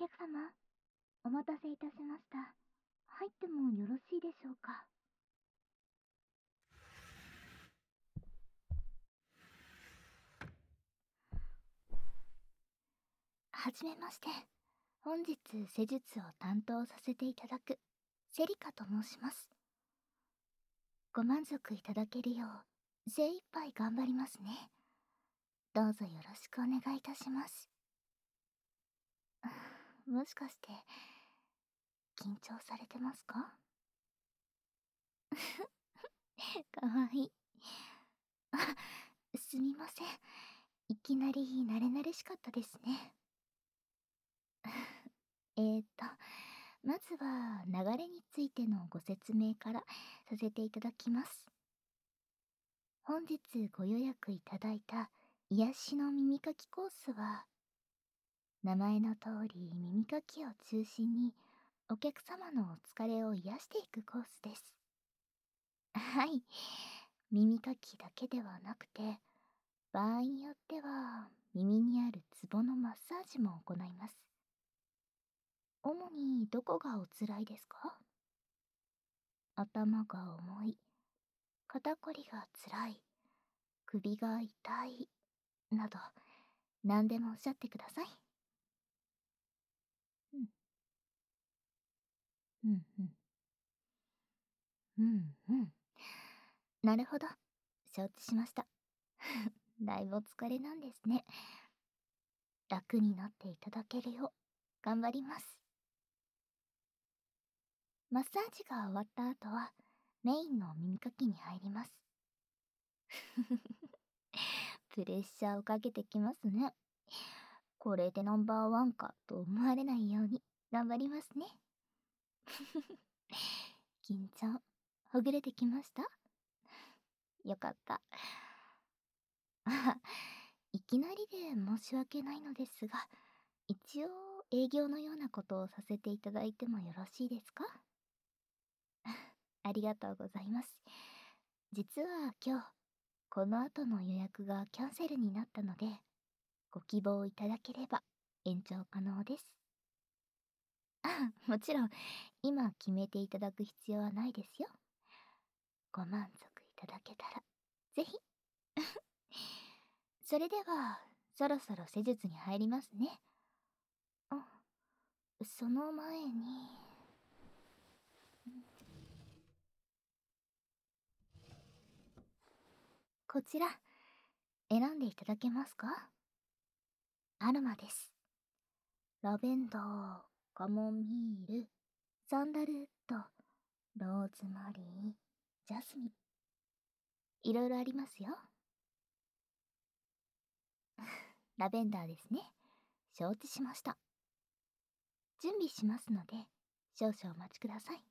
客様、お待たせいたしました。入ってもよろしいでしょうか。はじめまして。本日施術を担当させていただくセリカと申します。ご満足いただけるよう精一杯頑張りますね。どうぞよろしくお願いいたします。もしかして緊張されてますか？かわいい。あ、すみません。いきなり慣れ慣れしかったですね。えーと、まずは流れについてのご説明からさせていただきます。本日ご予約いただいた癒しの耳かきコースは、名前の通り耳かきを中心にお客様のお疲れを癒していくコースです。はい。耳かきだけではなくて、場合によっては耳にあるツボのマッサージも行います。主にどこがおつらいですか？頭が重い、肩こりがつらい、首が痛い、など、何でもおっしゃってください。うん、うん、うん、うん、うん。なるほど。承知しました。だいぶお疲れなんですね。楽になっていただけるよう、頑張ります。マッサージが終わった後は、メインの耳かきに入ります。プレッシャーをかけてきますね。これでナンバーワンかと思われないように頑張りますね。緊張、ほぐれてきました？よかった。あ、いきなりで申し訳ないのですが、一応営業のようなことをさせていただいてもよろしいですか？ありがとうございます。実は今日、この後の予約がキャンセルになったので、ご希望いただければ延長可能です。あ、もちろん、今決めていただく必要はないですよ。ご満足いただけたら、ぜひ。それでは、そろそろ施術に入りますね。あ、その前に、こちら、選んでいただけますか？アロマです。ラベンダー、カモミール、サンダルウッド、ローズマリー、ジャスミン。いろいろありますよ。ラベンダーですね。承知しました。準備しますので、少々お待ちください。